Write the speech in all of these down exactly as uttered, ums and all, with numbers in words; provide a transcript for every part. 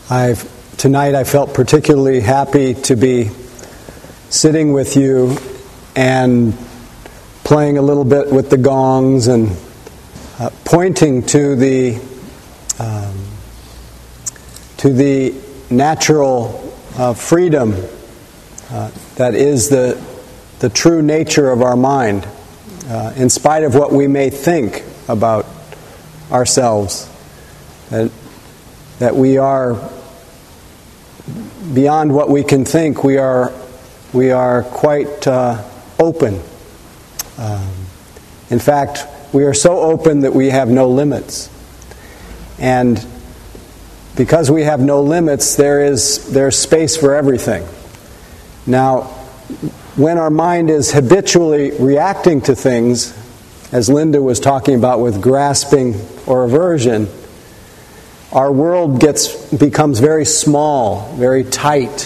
I've, tonight I felt particularly happy to be sitting with you and playing a little bit with the gongs and uh, pointing to the um, to the natural uh, freedom uh, that is the the true nature of our mind, uh, in spite of what we may think about ourselves, that that we are beyond what we can think. We are we are quite uh, open. Um, in fact, we are so open that we have no limits. And because we have no limits, there is there's space for everything. Now, when our mind is habitually reacting to things, as Linda was talking about with grasping or aversion, our world gets becomes very small, very tight.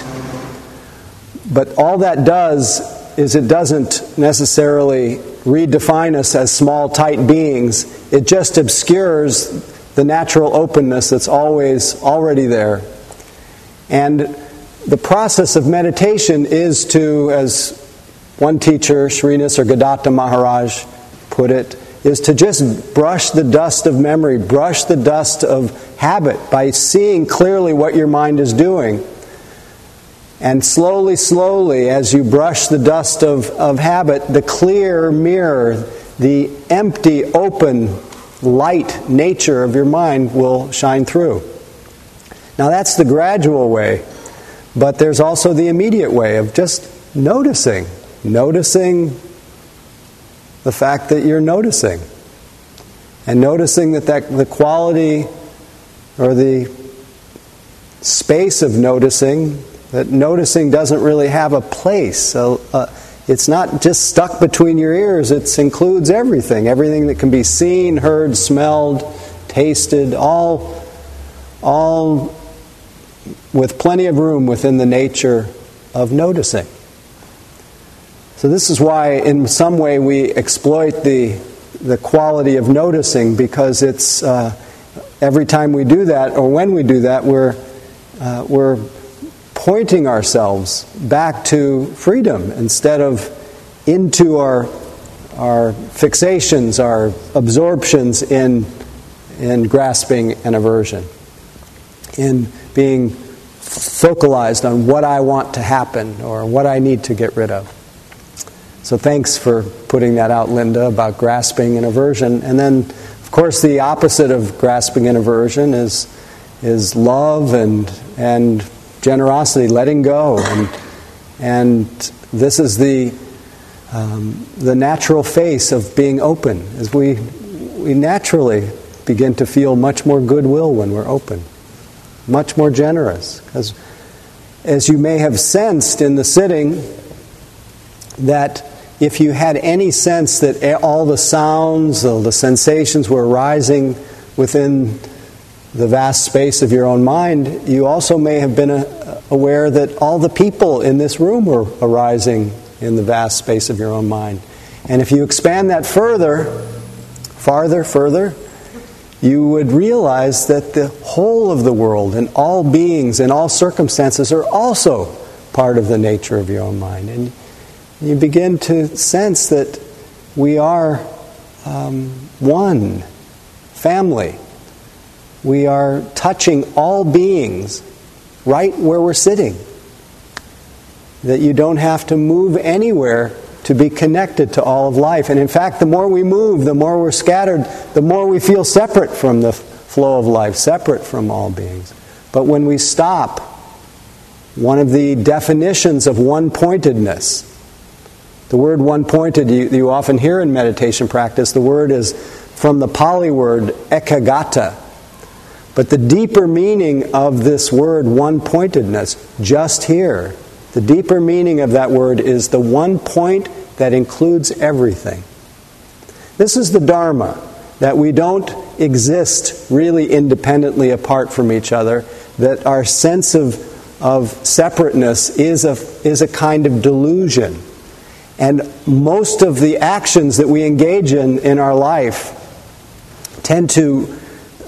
But all that does is it doesn't necessarily redefine us as small, tight beings. It just obscures the natural openness that's always already there. And the process of meditation is to, as one teacher, Srinivas or Gadata Maharaj, put it, is to just brush the dust of memory, brush the dust of habit by seeing clearly what your mind is doing. And slowly, slowly, as you brush the dust of, of habit, the clear mirror, the empty, open, light nature of your mind will shine through. Now that's the gradual way, but there's also the immediate way of just noticing, noticing the fact that you're noticing. And noticing that, that the quality or the space of noticing, that noticing doesn't really have a place. So uh, it's not just stuck between your ears, it includes everything. Everything that can be seen, heard, smelled, tasted, all, all with plenty of room within the nature of noticing. So this is why in some way we exploit the the quality of noticing, because it's uh, every time we do that, or when we do that, we're uh, we're pointing ourselves back to freedom instead of into our our fixations, our absorptions in in grasping and aversion, in being focalized on what I want to happen or what I need to get rid of. So thanks for putting that out, Linda, about grasping and aversion. And then, of course, the opposite of grasping and aversion is is love and and generosity, letting go. And and this is the um, the natural face of being open, as we we naturally begin to feel much more goodwill when we're open, much more generous. Because as you may have sensed in the sitting, that if you had any sense that all the sounds, all the sensations were arising within the vast space of your own mind, you also may have been aware that all the people in this room were arising in the vast space of your own mind. And if you expand that further, farther, further, you would realize that the whole of the world and all beings and all circumstances are also part of the nature of your own mind. And you begin to sense that we are um, one family. We are touching all beings right where we're sitting. That you don't have to move anywhere to be connected to all of life. And in fact, the more we move, the more we're scattered, the more we feel separate from the flow of life, separate from all beings. But when we stop, one of the definitions of one-pointedness, the word one-pointed you, you often hear in meditation practice, the word is from the Pali word ekagata. But the deeper meaning of this word one-pointedness, just here, the deeper meaning of that word is the one point that includes everything. This is the Dharma, that we don't exist really independently apart from each other, that our sense of, of separateness is a, is a kind of delusion. And most of the actions that we engage in in our life tend to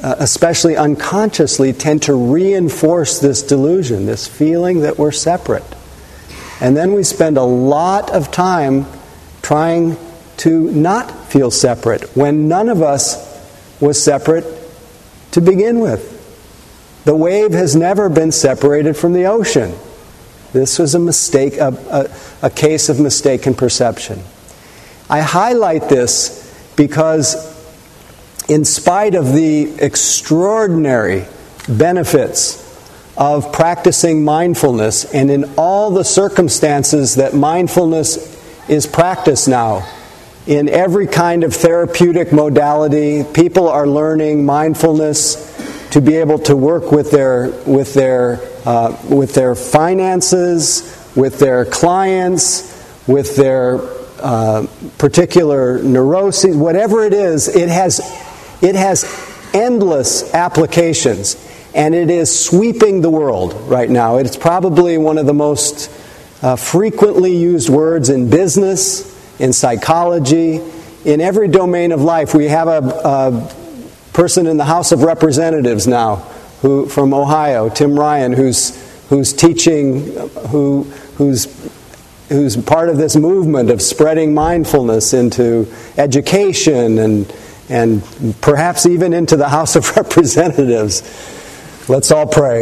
uh, especially unconsciously, tend to reinforce this delusion, this feeling that we're separate. And then we spend a lot of time trying to not feel separate, when none of us was separate to begin with. The wave has never been separated from the ocean. This was a mistake, a, a, a case of mistaken perception. I highlight this because in spite of the extraordinary benefits of practicing mindfulness, and in all the circumstances that mindfulness is practiced now, in every kind of therapeutic modality, people are learning mindfulness to be able to work with their with their uh, with their finances, with their clients, with their uh, particular neuroses, whatever it is. It has it has endless applications, and it is sweeping the world right now. It's probably one of the most uh, frequently used words in business, in psychology, in every domain of life. We have a, a person in the House of Representatives now, who from Ohio, Tim Ryan, who's who's teaching, who who's who's part of this movement of spreading mindfulness into education and and perhaps even into the House of Representatives. Let's all pray.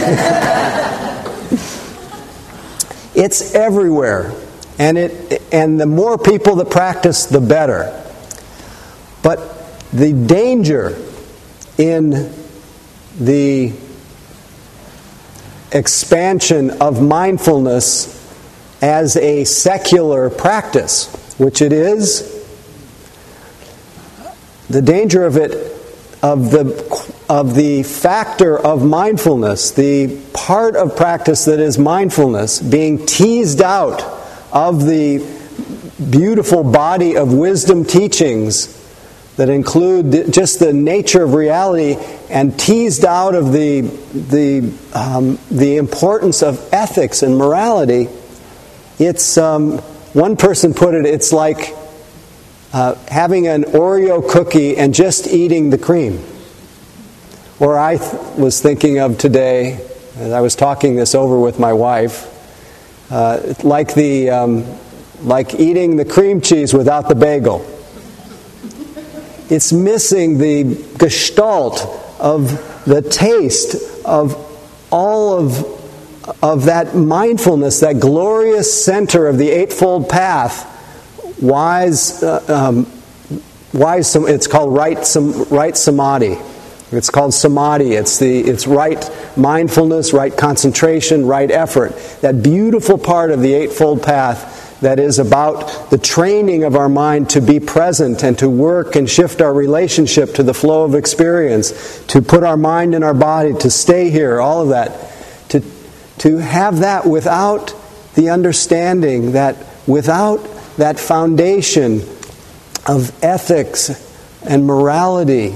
It's everywhere. And it and the more people that practice, the better. But the danger in the expansion of mindfulness as a secular practice, which it is, the danger of it, of the of the factor of mindfulness, the part of practice that is mindfulness, being teased out of the beautiful body of wisdom teachings that include just the nature of reality, and teased out of the the um, the importance of ethics and morality. It's um, one person put it. It's like uh, having an Oreo cookie and just eating the cream. Or I th- was thinking of today, as I was talking this over with my wife. Uh, like the um, like eating the cream cheese without the bagel. It's missing the gestalt of the taste of all of of that mindfulness, that glorious center of the Eightfold Path. Wise, uh, um, wise. It's called right, right samadhi. It's called samadhi. It's the it's right mindfulness, right concentration, right effort. That beautiful part of the Eightfold Path that is about the training of our mind to be present and to work and shift our relationship to the flow of experience, to put our mind in our body, to stay here, all of that. To, to have that without the understanding, that without that foundation of ethics and morality,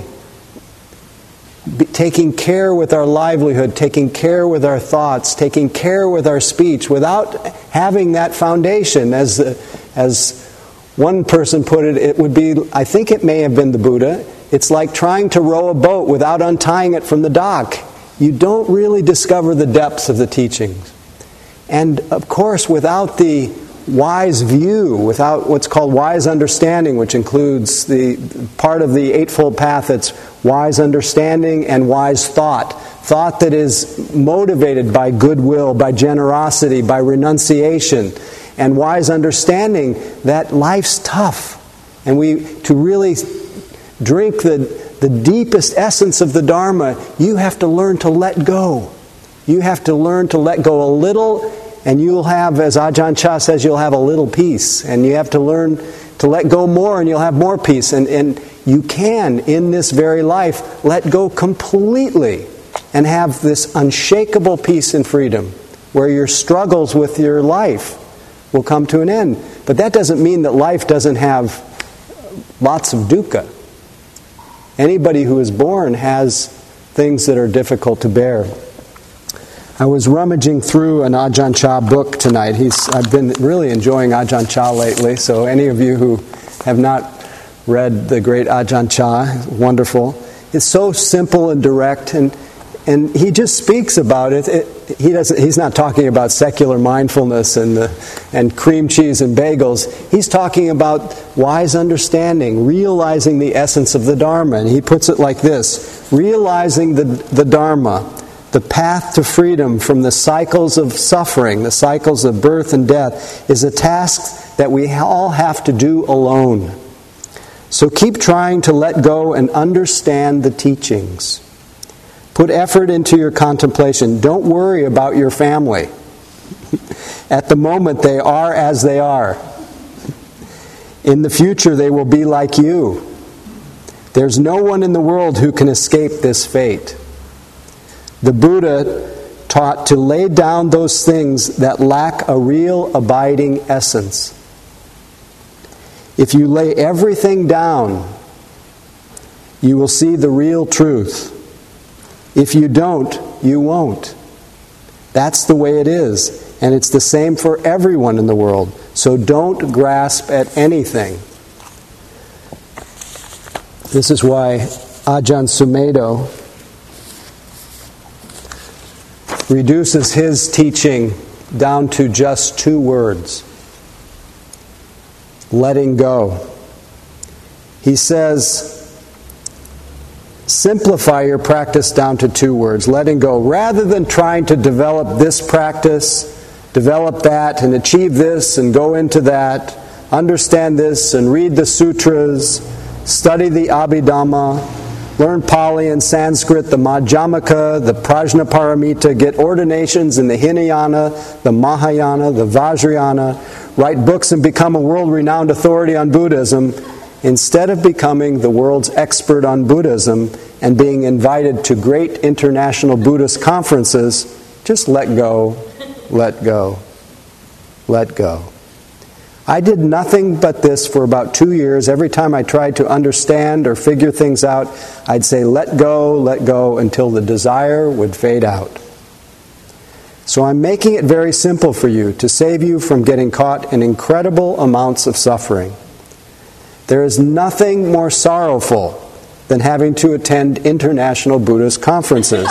taking care with our livelihood, taking care with our thoughts, taking care with our speech, without having that foundation, as as one person put it, it would be, I think it may have been the Buddha, it's like trying to row a boat without untying it from the dock. You don't really discover the depths of the teachings. And of course, without the wise view, without what's called wise understanding, which includes the part of the Eightfold Path that's wise understanding and wise thought. Thought that is motivated by goodwill, by generosity, by renunciation. And wise understanding that life's tough. And we to really drink the, the deepest essence of the Dharma, you have to learn to let go. You have to learn to let go a little, and you'll have, as Ajahn Chah says, you'll have a little peace. And you have to learn to let go more, and you'll have more peace. And, and you can, in this very life, let go completely and have this unshakable peace and freedom, where your struggles with your life will come to an end. But that doesn't mean that life doesn't have lots of dukkha. Anybody who is born has things that are difficult to bear. I was rummaging through an Ajahn Chah book tonight. He's, I've been really enjoying Ajahn Chah lately, so any of you who have not read the great Ajahn Chah, wonderful. It's so simple and direct, and and he just speaks about it. it he doesn't. He's not talking about secular mindfulness and the, and cream cheese and bagels. He's talking about wise understanding, realizing the essence of the Dharma. And he puts it like this: realizing the the Dharma, the path to freedom from the cycles of suffering, the cycles of birth and death, is a task that we all have to do alone. So keep trying to let go and understand the teachings. Put effort into your contemplation. Don't worry about your family. At the moment, they are as they are. In the future, they will be like you. There's no one in the world who can escape this fate. The Buddha taught to lay down those things that lack a real abiding essence. If you lay everything down, you will see the real truth. If you don't, you won't. That's the way it is. And it's the same for everyone in the world. So don't grasp at anything. This is why Ajahn Sumedho reduces his teaching down to just two words: letting go. He says, simplify your practice down to two words: letting go. Rather than trying to develop this practice, develop that, and achieve this, and go into that, understand this, and read the sutras, study the Abhidhamma, learn Pali and Sanskrit, the Madhyamaka, the Prajnaparamita, get ordinations in the Hinayana, the Mahayana, the Vajrayana, write books and become a world-renowned authority on Buddhism, instead of becoming the world's expert on Buddhism and being invited to great international Buddhist conferences, just let go, let go, let go. I did nothing but this for about two years. Every time I tried to understand or figure things out, I'd say, let go, let go, until the desire would fade out. So I'm making it very simple for you to save you from getting caught in incredible amounts of suffering. There is nothing more sorrowful than having to attend international Buddhist conferences.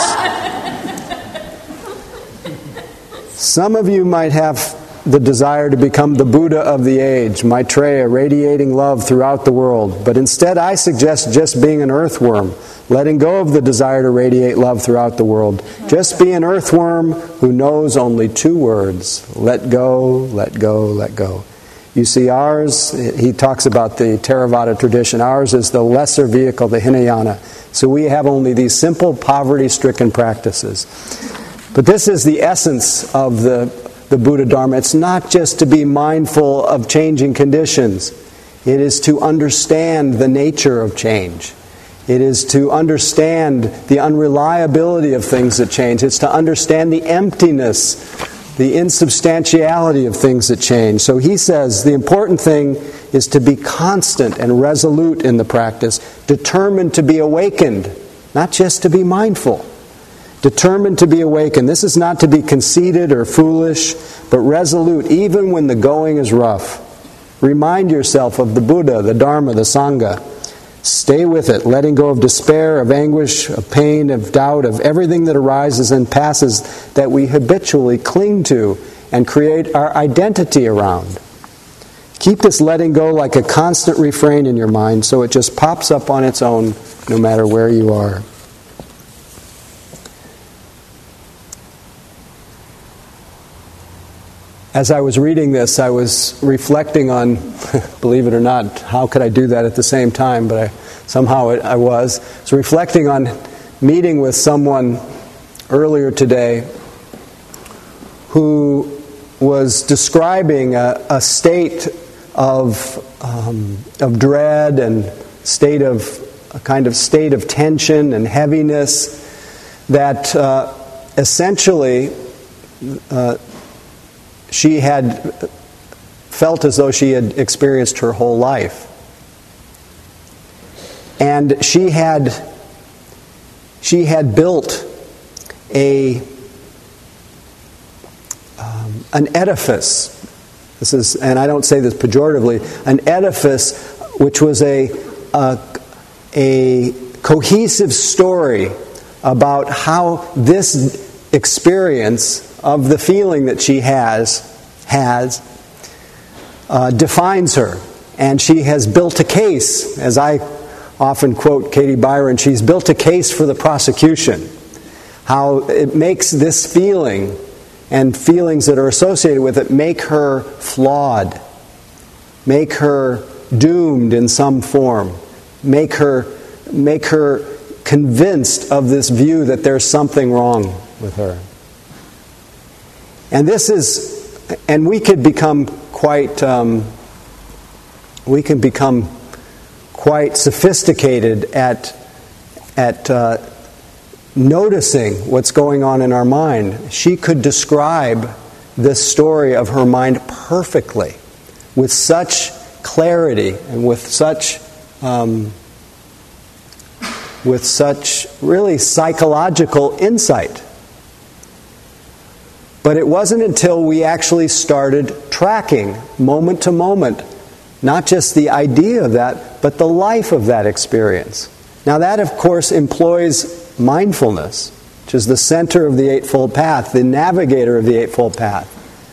Some of you might have the desire to become the Buddha of the age, Maitreya, radiating love throughout the world. But instead, I suggest just being an earthworm, letting go of the desire to radiate love throughout the world. Just be an earthworm who knows only two words: let go, let go, let go. You see, ours, he talks about the Theravada tradition, ours is the lesser vehicle, the Hinayana. So we have only these simple, poverty-stricken practices. But this is the essence of the the Buddha Dharma. It's not just to be mindful of changing conditions. It is to understand the nature of change. It is to understand the unreliability of things that change. It's to understand the emptiness, the insubstantiality of things that change. So he says the important thing is to be constant and resolute in the practice, determined to be awakened, not just to be mindful. Determined to be awakened. This is not to be conceited or foolish, but resolute even when the going is rough. Remind yourself of the Buddha, the Dharma, the Sangha. Stay with it, letting go of despair, of anguish, of pain, of doubt, of everything that arises and passes that we habitually cling to and create our identity around. Keep this letting go like a constant refrain in your mind so it just pops up on its own no matter where you are. As I was reading this, I was reflecting on, believe it or not, how could I do that at the same time, but I, somehow it, I was. I was reflecting on meeting with someone earlier today who was describing a, a state of, um, of dread and state of, a kind of state of tension and heaviness that uh, essentially uh, she had felt as though she had experienced her whole life. And she had she had built a um, an edifice. This is, and I don't say this pejoratively, an edifice which was a a, a cohesive story about how this experience of the feeling that she has has uh, defines her. And she has built a case, as I often quote Katie Byron, she's built a case for the prosecution. How it makes this feeling and feelings that are associated with it make her flawed, make her doomed in some form, make her make her convinced of this view that there's something wrong with her. And this is, and we could become quite, um, we can become quite sophisticated at at uh, noticing what's going on in our mind. She could describe this story of her mind perfectly, with such clarity and with such um, with such really psychological insight. But it wasn't until we actually started tracking moment to moment, not just the idea of that, but the life of that experience. Now that, of course, employs mindfulness, which is the center of the Eightfold Path, the navigator of the Eightfold Path.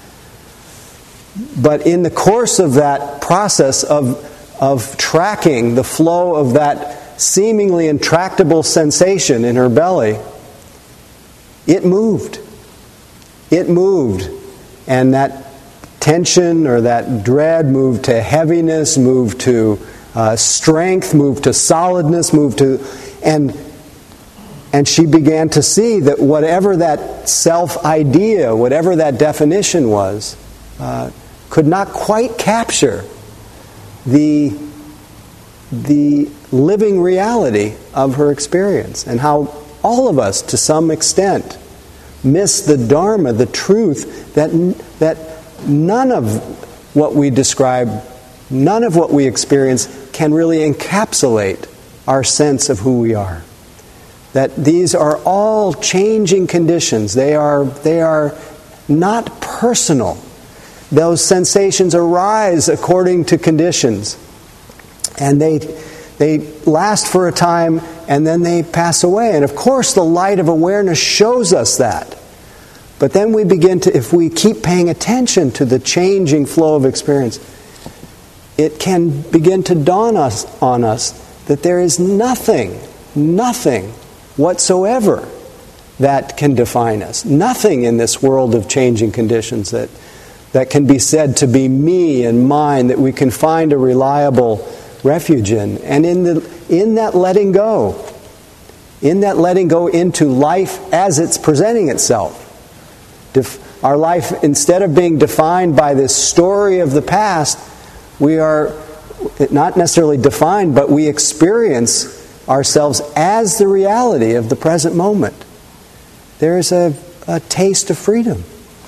But in the course of that process of, of tracking the flow of that seemingly intractable sensation in her belly, it moved. It moved. And that tension or that dread moved to heaviness, moved to uh, strength, moved to solidness, moved to... And, and she began to see that whatever that self-idea, whatever that definition was, uh, could not quite capture the, the living reality of her experience, and how all of us, to some extent, miss the Dharma, the truth, that, that none of what we describe, none of what we experience can really encapsulate our sense of who we are. That these are all changing conditions. They are, they are not personal. Those sensations arise according to conditions. And they, they last for a time, and then they pass away. And of course the light of awareness shows us that. But then we begin to, if we keep paying attention to the changing flow of experience, it can begin to dawn us on us that there is nothing, nothing whatsoever that can define us. Nothing in this world of changing conditions that, that can be said to be me and mine, that we can find a reliable refuge in. And in the in that letting go, in that letting go into life as it's presenting itself, Def- our life, instead of being defined by this story of the past, we are not necessarily defined, but we experience ourselves as the reality of the present moment. There is a, a taste of freedom.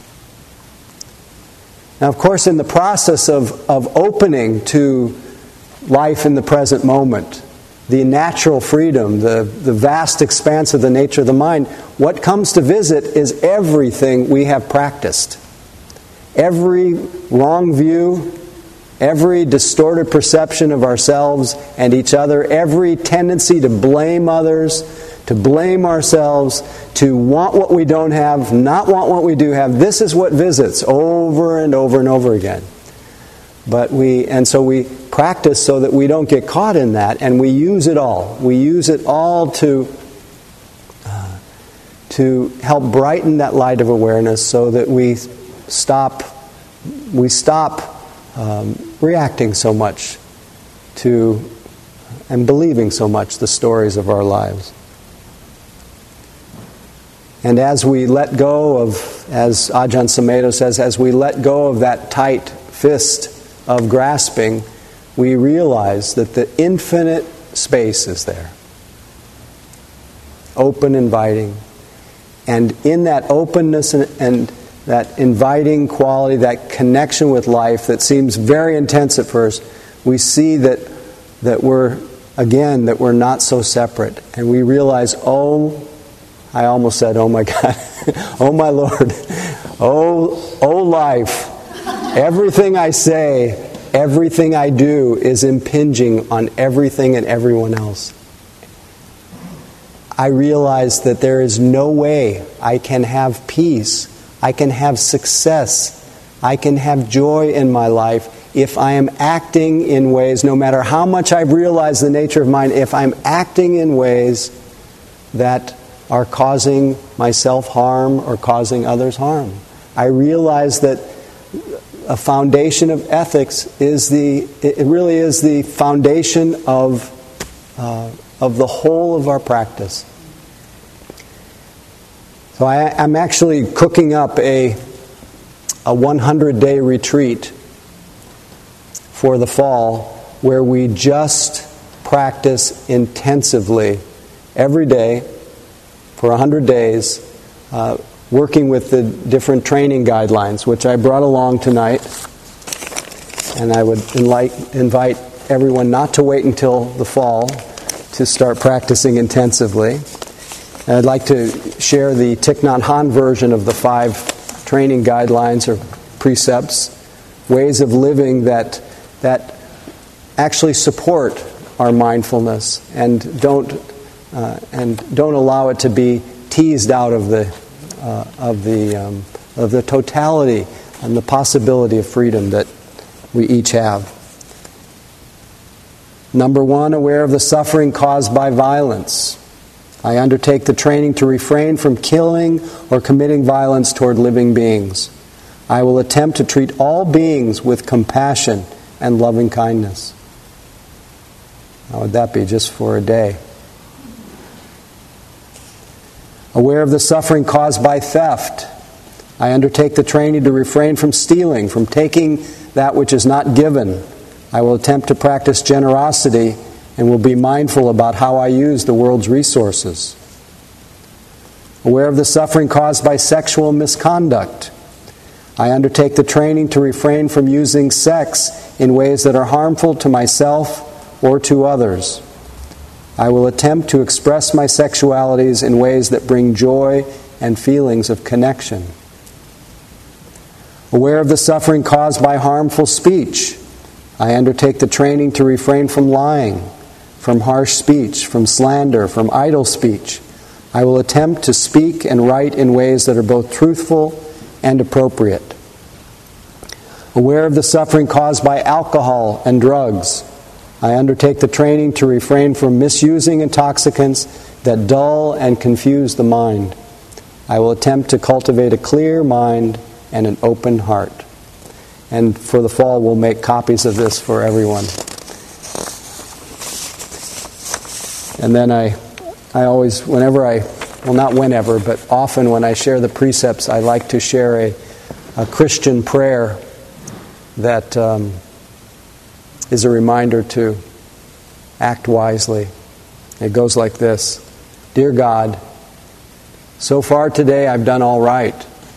Now, of course, in the process of, of opening to life in the present moment, the natural freedom, the, the vast expanse of the nature of the mind, what comes to visit is everything we have practiced. Every wrong view, every distorted perception of ourselves and each other, every tendency to blame others, to blame ourselves, to want what we don't have, not want what we do have. This is what visits over and over and over again. But we, and so we practice so that we don't get caught in that, and we use it all. We use it all to uh, to help brighten that light of awareness, so that we stop we stop um, reacting so much to and believing so much the stories of our lives. And as we let go of, as Ajahn Sumedho says, as we let go of that tight fist of grasping, we realize that the infinite space is there. Open, inviting. And in that openness and, and that inviting quality, that connection with life that seems very intense at first, we see that that we're, again, that we're not so separate. And we realize, oh, I almost said, oh my God, oh my Lord, oh, oh life, everything I say, everything I do is impinging on everything and everyone else. I realize that there is no way I can have peace, I can have success, I can have joy in my life if I am acting in ways, no matter how much I've realized the nature of mine, if I'm acting in ways that are causing myself harm or causing others harm. I realize that a foundation of ethics is the, it really is the foundation of, uh, of the whole of our practice. So I, I'm actually cooking up a, a one hundred day retreat for the fall where we just practice intensively every day for one hundred days, uh, working with the different training guidelines, which I brought along tonight. And I would invite, invite everyone not to wait until the fall to start practicing intensively. And I'd like to share the Thich Nhat Hanh version of the five training guidelines or precepts, ways of living that that actually support our mindfulness and don't uh, and don't allow it to be teased out of the uh, of the um, of the totality and the possibility of freedom that we each have. Number one, aware of the suffering caused by violence. I undertake the training to refrain from killing or committing violence toward living beings. I will attempt to treat all beings with compassion and loving kindness. How would that be just for a day? Aware of the suffering caused by theft. I undertake the training to refrain from stealing, from taking that which is not given. I will attempt to practice generosity and will be mindful about how I use the world's resources. Aware of the suffering caused by sexual misconduct. I undertake the training to refrain from using sex in ways that are harmful to myself or to others. I will attempt to express my sexualities in ways that bring joy and feelings of connection. Aware of the suffering caused by harmful speech. I undertake the training to refrain from lying, from harsh speech, from slander, from idle speech. I will attempt to speak and write in ways that are both truthful and appropriate. Aware of the suffering caused by alcohol and drugs. I undertake the training to refrain from misusing intoxicants that dull and confuse the mind. I will attempt to cultivate a clear mind and an open heart. And for the fall, we'll make copies of this for everyone. And then I, I always, whenever I, well not whenever, but often when I share the precepts, I like to share a, a Christian prayer that um, is a reminder to act wisely. It goes like this. Dear God, so far today I've done all right.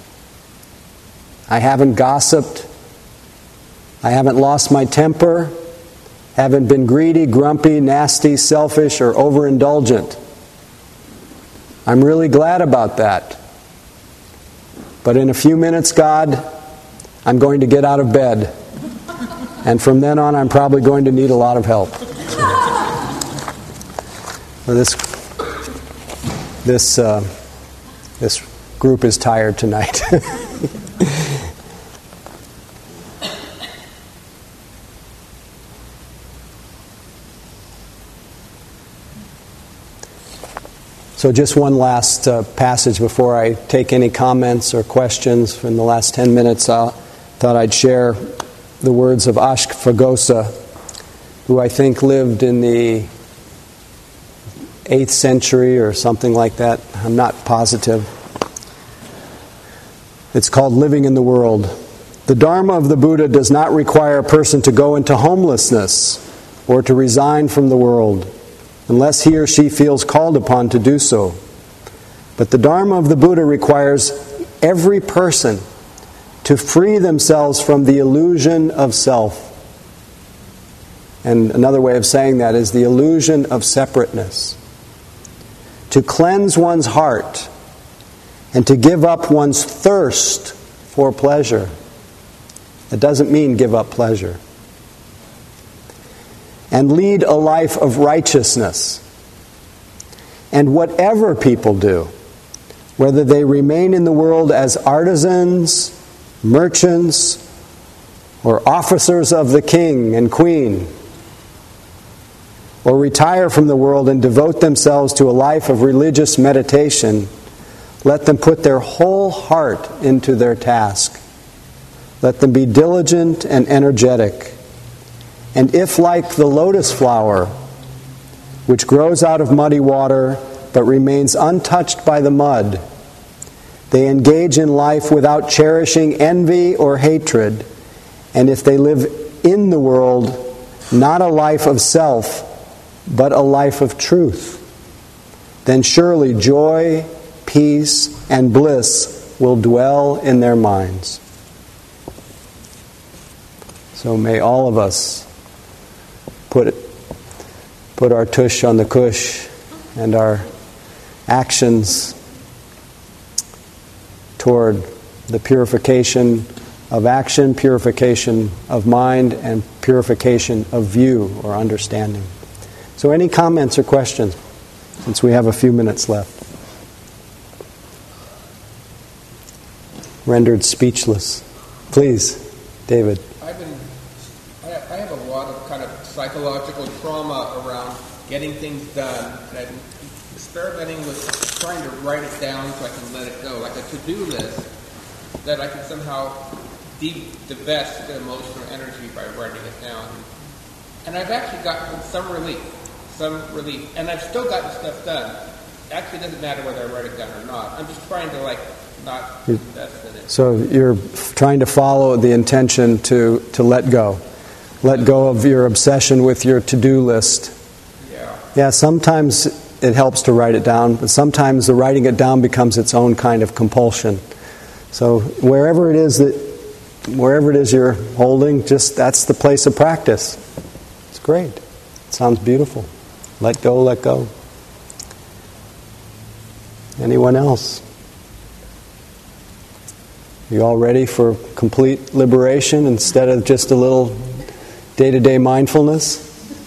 I haven't gossiped. I haven't lost my temper. Haven't been greedy, grumpy, nasty, selfish, or overindulgent. I'm really glad about that. But in a few minutes, God, I'm going to get out of bed. And from then on, I'm probably going to need a lot of help. Well, this this uh, this group is tired tonight. So just one last uh, passage before I take any comments or questions. In the last ten minutes, I thought I'd share the words of Ashvaghosha, who I think lived in the eighth century or something like that. I'm not positive. It's called Living in the World. The Dharma of the Buddha does not require a person to go into homelessness or to resign from the world, unless he or she feels called upon to do so. But the Dharma of the Buddha requires every person to free themselves from the illusion of self. And another way of saying that is the illusion of separateness. To cleanse one's heart and to give up one's thirst for pleasure. It doesn't mean give up pleasure. And lead a life of righteousness. And whatever people do, whether they remain in the world as artisans, merchants, or officers of the king and queen, or retire from the world and devote themselves to a life of religious meditation, let them put their whole heart into their task. Let them be diligent and energetic. And if, like the lotus flower, which grows out of muddy water but remains untouched by the mud, they engage in life without cherishing envy or hatred, and if they live in the world, not a life of self, but a life of truth, then surely joy, peace, and bliss will dwell in their minds. So may all of us put it, put our tush on the cush and our actions toward the purification of action, purification of mind, and purification of view or understanding. So any comments or questions, since we have a few minutes left? Rendered speechless. Please, David. I've been, I have a lot of kind of psychological trauma around getting things done, and I've been experimenting with trying to write it down so I can let it go, like a to-do list that I can somehow de- divest the emotional energy by writing it down. And I've actually gotten some relief, some relief, and I've still gotten stuff done. It actually doesn't matter whether I write it down or not. I'm just trying to like not invest in it. So you're trying to follow the intention to, to let go. Let go of your obsession with your to-do list. Yeah. Yeah, sometimes it helps to write it down, but sometimes the writing it down becomes its own kind of compulsion. So wherever it is that, wherever it is you're holding, just that's the place of practice. It's great. It sounds beautiful. Let go, let go. Anyone else? You all ready for complete liberation instead of just a little day-to-day mindfulness?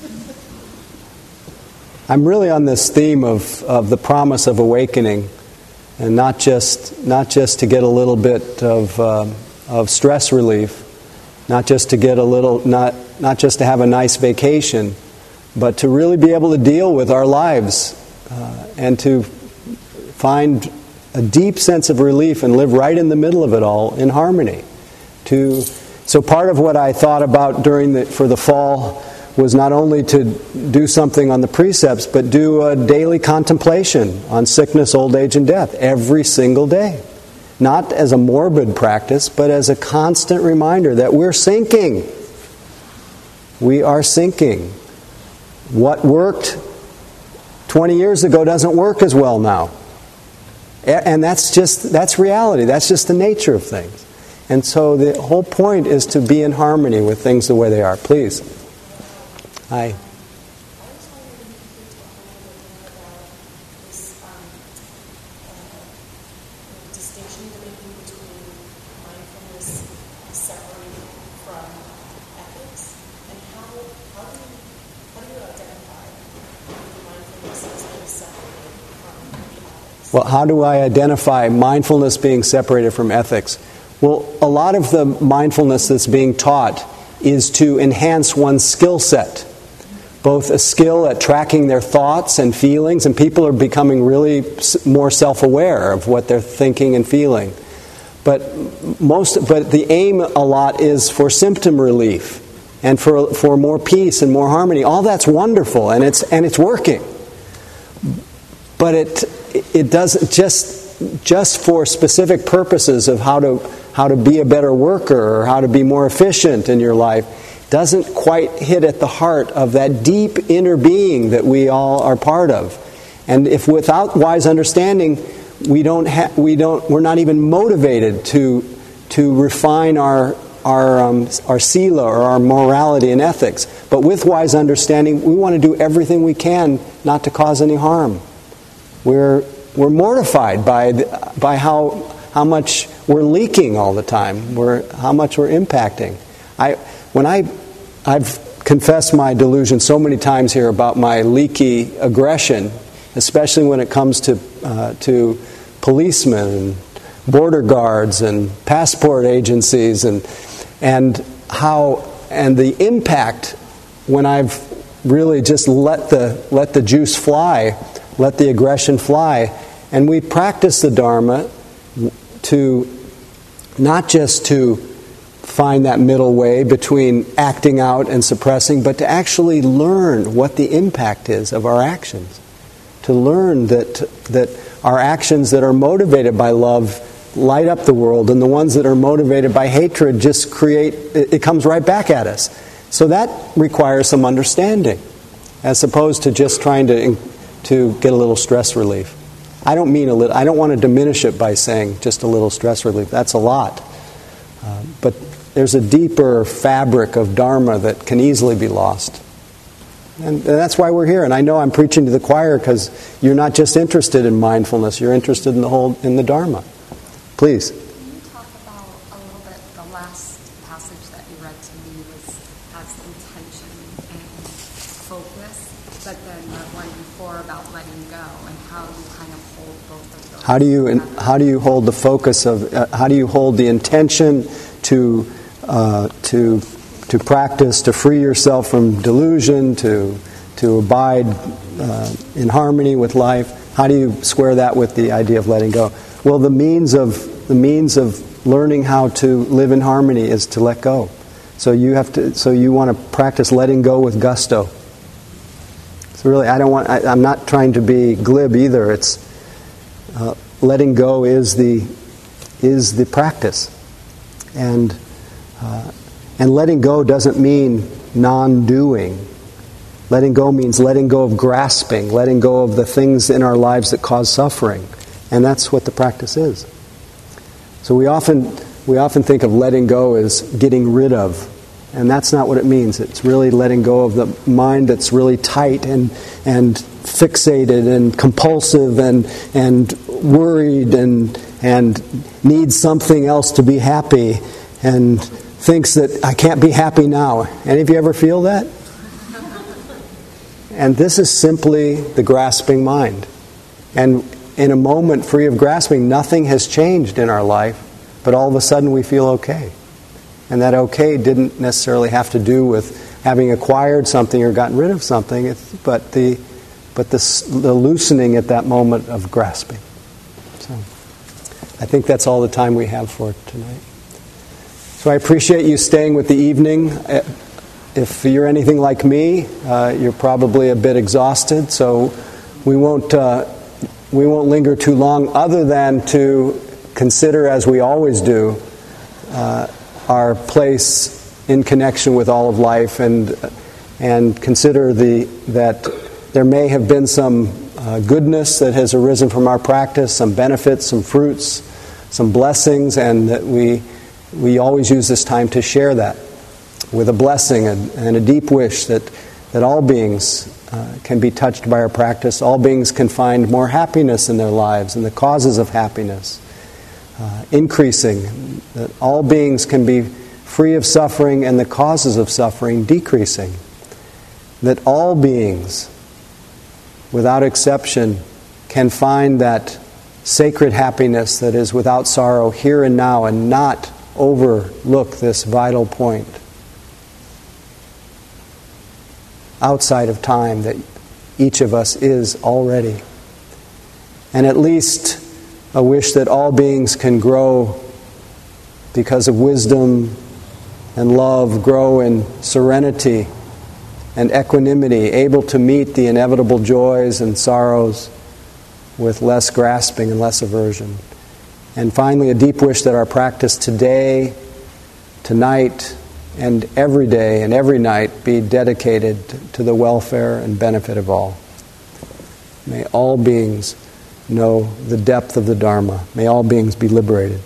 I'm really on this theme of, of the promise of awakening, and not just not just to get a little bit of uh, of stress relief, not just to get a little not not just to have a nice vacation, but to really be able to deal with our lives uh, and to find a deep sense of relief and live right in the middle of it all in harmony. To so part of what I thought about during the for the fall was not only to do something on the precepts, but do a daily contemplation on sickness, old age, and death every single day. Not as a morbid practice, but as a constant reminder that we're sinking. We are sinking. What worked twenty years ago doesn't work as well now. And that's just, that's reality. That's just the nature of things. And so the whole point is to be in harmony with things the way they are. Please. Hi. Well, how do I identify mindfulness being separated from ethics? Well, a lot of the mindfulness that's being taught is to enhance one's skill set. Both a skill at tracking their thoughts and feelings, and people are becoming really more self-aware of what they're thinking and feeling. But most, but the aim a lot is for symptom relief and for for more peace and more harmony. All that's wonderful, and it's and it's working. But it it doesn't just just for specific purposes of how to how to be a better worker or how to be more efficient in your life. Doesn't quite hit at the heart of that deep inner being that we all are part of. And if without wise understanding, we don't ha- we don't we're not even motivated to to refine our our um, our sila or our morality and ethics. But with wise understanding, we want to do everything we can not to cause any harm. We're we're mortified by the, by how how much we're leaking all the time. We're how much we're impacting. I when I I've confessed my delusion so many times here about my leaky aggression, especially when it comes to uh, to policemen and border guards and passport agencies, and and how and the impact when I've really just let the let the juice fly, let the aggression fly, and we practice the Dharma to not just to find that middle way between acting out and suppressing, but to actually learn what the impact is of our actions. To learn that that our actions that are motivated by love light up the world, and the ones that are motivated by hatred just create, it, it comes right back at us. So that requires some understanding, as opposed to just trying to to get a little stress relief. I don't mean a little, I don't want to diminish it by saying just a little stress relief. That's a lot. Uh, but there's a deeper fabric of Dharma that can easily be lost. And, and that's why we're here. And I know I'm preaching to the choir because you're not just interested in mindfulness, you're interested in the whole, in the Dharma. Please. Can you talk about a little bit, the last passage that you read to me was has intention and focus, but then the one before about letting go and how you kind of hold both of those. How do you how do you hold the focus of uh, how do you hold the intention to uh, to to practice, to free yourself from delusion, to to abide uh, in harmony with life? How do you square that with the idea of letting go? Well, the means of the means of learning how to live in harmony is to let go. So you have to. So you want to practice letting go with gusto. So really, I don't want. I, I'm not trying to be glib either. It's uh, letting go is the is the practice, and uh, and letting go doesn't mean non-doing. Letting go means letting go of grasping, letting go of the things in our lives that cause suffering. And that's what the practice is. So we often we often think of letting go as getting rid of. And that's not what it means. It's really letting go of the mind that's really tight and and fixated and compulsive and and worried and and needs something else to be happy and thinks that I can't be happy now. Any of you ever feel that? And this is simply the grasping mind. And in a moment free of grasping, nothing has changed in our life, but all of a sudden we feel okay. And that okay didn't necessarily have to do with having acquired something or gotten rid of something, it's, but the but the, the loosening at that moment of grasping. So I think that's all the time we have for tonight. So I appreciate you staying with the evening. If you're anything like me, uh, you're probably a bit exhausted, so we won't uh, we won't linger too long, other than to consider, as we always do, uh, our place in connection with all of life, and and consider the that there may have been some uh, goodness that has arisen from our practice, some benefits, some fruits, some blessings, and that we we always use this time to share that with a blessing and, and a deep wish that, that all beings uh, can be touched by our practice. All beings can find more happiness in their lives and the causes of happiness uh, increasing. That all beings can be free of suffering and the causes of suffering decreasing. That all beings, without exception, can find that sacred happiness that is without sorrow here and now, and not overlook this vital point outside of time that each of us is already. And at least a wish that all beings can grow because of wisdom and love, grow in serenity and equanimity, able to meet the inevitable joys and sorrows with less grasping and less aversion. And finally, a deep wish that our practice today, tonight, and every day and every night be dedicated to the welfare and benefit of all. May all beings know the depth of the Dharma. May all beings be liberated.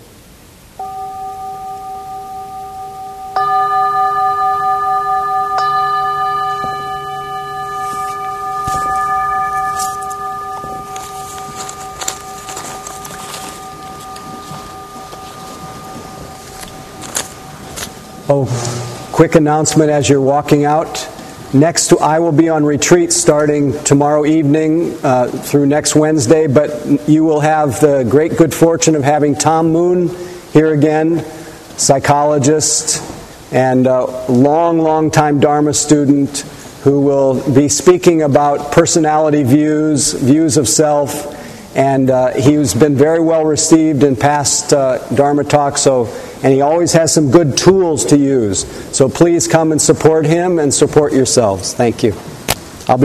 Oh, quick announcement as you're walking out. next, I will be on retreat starting tomorrow evening uh, through next Wednesday, but you will have the great good fortune of having Tom Moon here again, psychologist and uh, long, long time Dharma student who will be speaking about personality views, views of self, and uh, he's been very well received in past uh, Dharma talks, so, and he always has some good tools to use. So please come and support him and support yourselves. Thank you.